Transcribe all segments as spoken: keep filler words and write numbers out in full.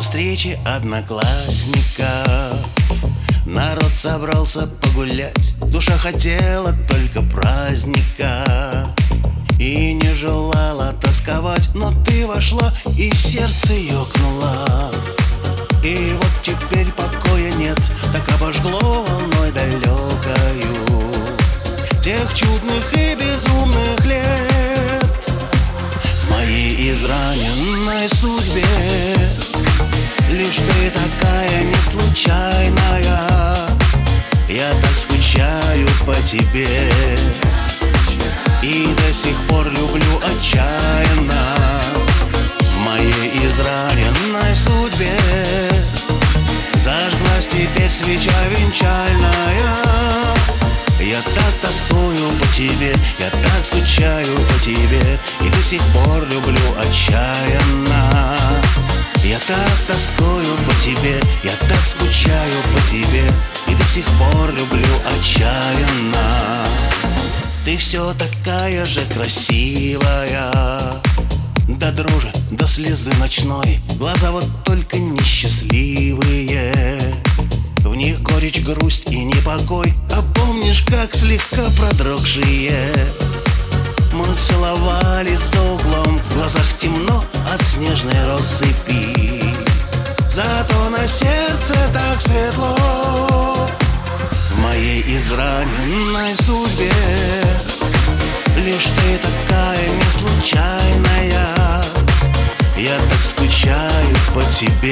встрече одноклассника. Народ собрался погулять, душа хотела только праздника и не желала тосковать, но ты вошла и сердце ёкнуло. И вот теперь покоя нет, так обожгло волной далекою тех чудных и безумных лет. В моей израненной судьбе лишь ты такая не случайная. Я так скучаю по тебе и до сих пор люблю отчаянно. В моей израненной судьбе зажглась теперь свеча венчальная. Я так тоскую по тебе, я так скучаю по тебе и до сих пор люблю отчаянно. Я так тоскую по тебе, я так скучаю по тебе и до сих пор люблю отчаянно. Ты все такая же красивая, до дрожи, до слезы ночной. Глаза вот только несчастливые, в них горечь, грусть и непокой. А помнишь, как слегка продрогшие мы целовались за углом, в глазах темно от снежной россыпи, зато на сердце так светло. В моей израненной судьбе лишь ты такая не случайная. Я так скучаю по тебе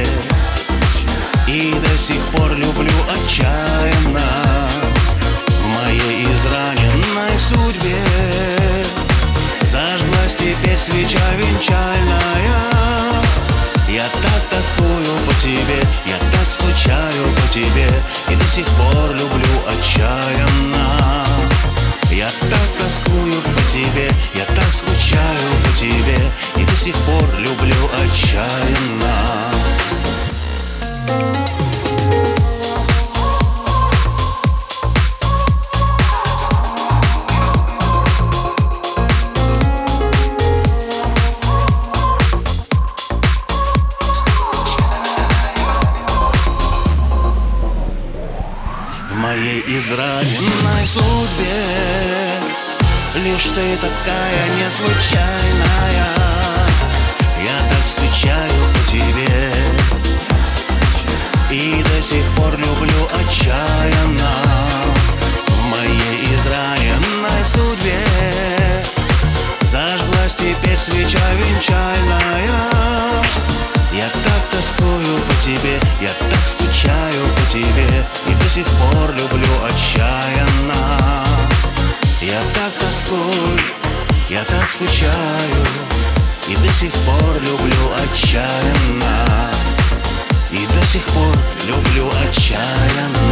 и до сих пор люблю отчаянно. В моей израненной судьбе зажглась теперь свеча венчальная. Я так тоскую по тебе, я так скучаю по тебе и до сих пор люблю отчаянно. Я так тоскую по тебе, я так скучаю по тебе и до сих пор люблю отчаянно. В моей израненной судьбе лишь ты такая не случайная. Я так скучаю по тебе и до сих пор люблю отчаянно. В моей израненной судьбе зажглась теперь свеча венчальная. Я так тоскую по тебе, я так скучаю по тебе и до сих пор люблю отчаянно. Я так тоскую, я так скучаю и до сих пор люблю отчаянно. И до сих пор люблю отчаянно.